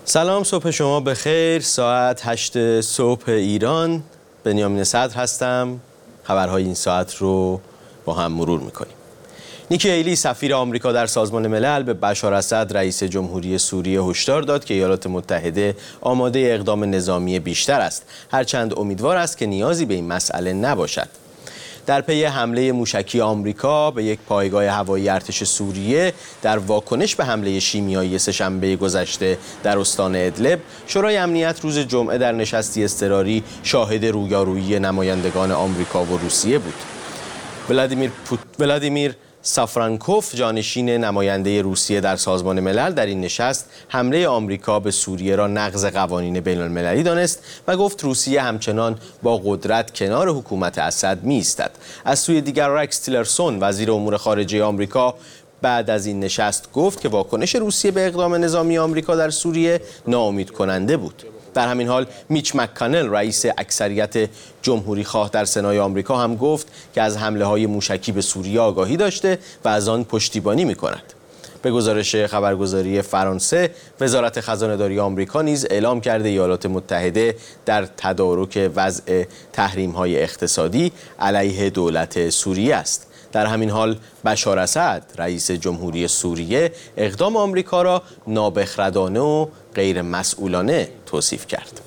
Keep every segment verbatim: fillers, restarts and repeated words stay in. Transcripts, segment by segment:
سلام، صبح شما بخیر. ساعت هشت صبح ایران. بنیامین صدر هستم. خبرهای این ساعت رو با هم مرور میکنیم. نیکی هیلی سفیر آمریکا در سازمان ملل به بشار اسد رئیس جمهوری سوریه هشدار داد که ایالات متحده آماده اقدام نظامی بیشتر است، هرچند امیدوار است که نیازی به این مسئله نباشد. در پی حمله موشکی آمریکا به یک پایگاه هوایی ارتش سوریه در واکنش به حمله شیمیایی سه‌شنبه گذشته در استان ادلب، شورای امنیت روز جمعه در نشستی اضطراری شاهد رویارویی نمایندگان آمریکا و روسیه بود. ولادیمیر پوت... ولادیمیر سافرانکوف، جانشین نماینده روسیه در سازمان ملل، در این نشست حمله آمریکا به سوریه را نقض قوانین بین المللی دانست و گفت روسیه همچنان با قدرت کنار حکومت اسد می‌ایستد. از سوی دیگر رکس تیلرسون، وزیر امور خارجه آمریکا، بعد از این نشست گفت که واکنش روسیه به اقدام نظامی آمریکا در سوریه ناامید کننده بود. در همین حال میچ مک‌کانل، رئیس اکثریت جمهوری خواه در سنای آمریکا، هم گفت که از حمله‌های موشکی به سوریه آگاهی داشته و از آن پشتیبانی می‌کند. به گزارش خبرگزاری فرانسه، وزارت خزانه‌داری آمریکا نیز اعلام کرده ایالات متحده در تدارک وضع تحریم‌های اقتصادی علیه دولت سوریه است. در همین حال بشار اسد، رئیس جمهوری سوریه، اقدام آمریکا را نابخردانه و غیر مسئولانه توصیف کرد.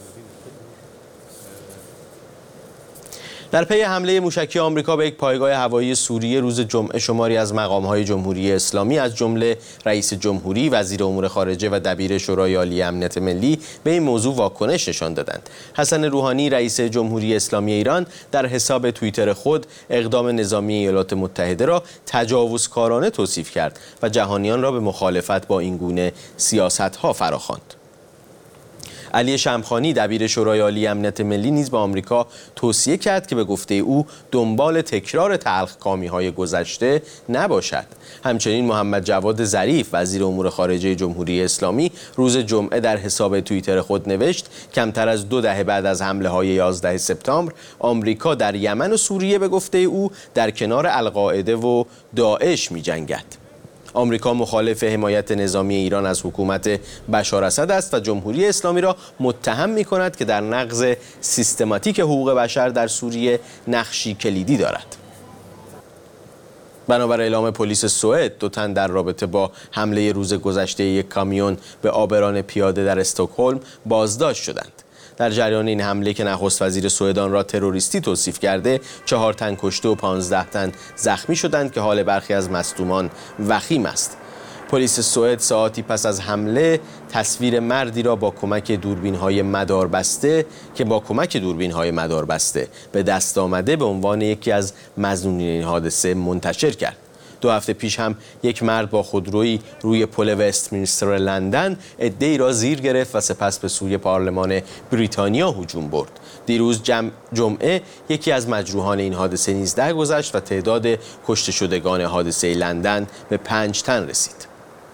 در پی حمله موشکی آمریکا به یک پایگاه هوایی سوریه روز جمعه، شماری از مقام‌های جمهوری اسلامی از جمله رئیس جمهوری، وزیر امور خارجه و دبیر شورای عالی امنیت ملی به این موضوع واکنش نشان دادند. حسن روحانی، رئیس جمهوری اسلامی ایران، در حساب توییتر خود اقدام نظامی ایالات متحده را تجاوزکارانه توصیف کرد و جهانیان را به مخالفت با این گونه سیاست‌ها فراخواند. علی شمخانی، دبیر شورای عالی امنیت ملی، نیز به آمریکا توصیه کرد که به گفته او دنبال تکرار تلخکامی‌های گذشته نباشد. همچنین محمد جواد ظریف، وزیر امور خارجه جمهوری اسلامی، روز جمعه در حساب توییتر خود نوشت کمتر از دو دهه بعد از حمله‌های یازده سپتامبر، آمریکا در یمن و سوریه به گفته او در کنار القاعده و داعش می‌جنگد. آمریکا مخالف حمایت نظامی ایران از حکومت بشار اسد است و جمهوری اسلامی را متهم می‌کند که در نقض سیستماتیک حقوق بشر در سوریه نقشی کلیدی دارد. بنابر اعلام پلیس سوئد، دو تن در رابطه با حمله روز گذشته یک کامیون به آبران پیاده در استکهلم بازداشت شدند. در جریان این حمله که نخست وزیر سوئد آن را تروریستی توصیف کرده، چهار تن کشته و پانزده تن زخمی شدند که حال برخی از مصدومان وخیم است. پلیس سوئد ساعتی پس از حمله تصویر مردی را با کمک دوربین‌های مداربسته که با کمک دوربین‌های مداربسته به دست آمده به عنوان یکی از مظنونین این حادثه منتشر کرد. دو هفته پیش هم یک مرد با خودرویی روی پل وستمینستر لندن عده‌ای را زیر گرفت و سپس به سوی پارلمان بریتانیا هجوم برد. دیروز جمع جمعه یکی از مجروحان این حادثه نیز درگذشت و تعداد کشته شدگان حادثه لندن به پنج تن رسید.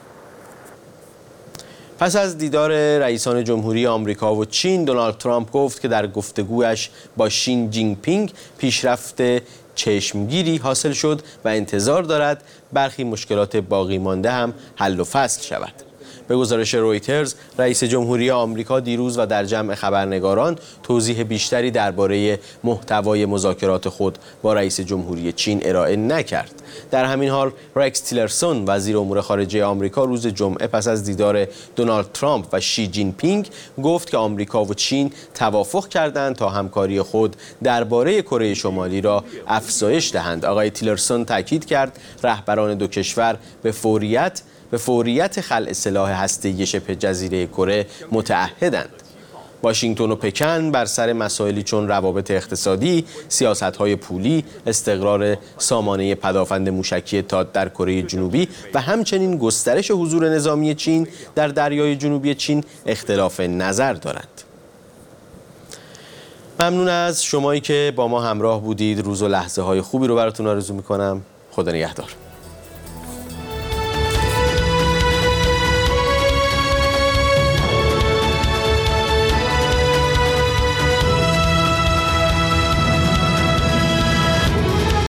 پس از دیدار رئیسان جمهوری آمریکا و چین، دونالد ترامپ گفت که در گفتگویش با شین جینگ پینگ پیشرفت چشمگیری حاصل شد و انتظار دارد برخی مشکلات باقی مانده هم حل و فصل شود. به گزارش رویترز، رئیس جمهوری آمریکا دیروز و در جمع خبرنگاران توضیح بیشتری درباره محتوای مذاکرات خود با رئیس جمهوری چین ارائه نکرد. در همین حال رکس تیلرسون، وزیر امور خارجه آمریکا، روز جمعه پس از دیدار دونالد ترامپ و شی جین پینگ گفت که آمریکا و چین توافق کردند تا همکاری خود درباره کره شمالی را افزایش دهند. آقای تیلرسون تاکید کرد رهبران دو کشور به فوریت به فوریت خلع سلاح هسته‌ای شبه جزیره کره متعهدند. واشنگتن و پکن بر سر مسائلی چون روابط اقتصادی، سیاست‌های پولی، استقرار سامانه پدافند موشکی تاد در کره جنوبی و همچنین گسترش حضور نظامی چین در دریای جنوبی چین اختلاف نظر دارند. ممنون از شمایی که با ما همراه بودید. روز و لحظه‌های خوبی رو براتون آرزو می‌کنم. خدا نگهدار.